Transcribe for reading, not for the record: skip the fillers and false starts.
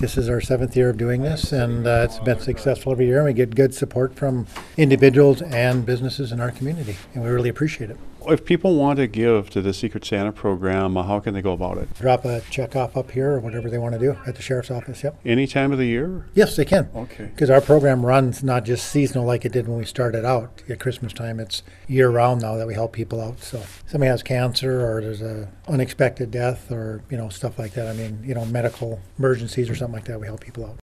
This is our 7th year of doing this, and it's been successful every year. And we get good support from individuals and businesses in our community, and we really appreciate it. If people want to give to the Secret Santa program, how can they go about it? Drop a check off up here or whatever they want to do at the sheriff's office. Yep. Any time of the year? Yes, they can. Okay. Because our program runs not just seasonal like it did when we started out at Christmas time. It's year round now that we help people out. So if somebody has cancer or there's a unexpected death or stuff like that. I mean, medical emergencies or something like that, we help people out.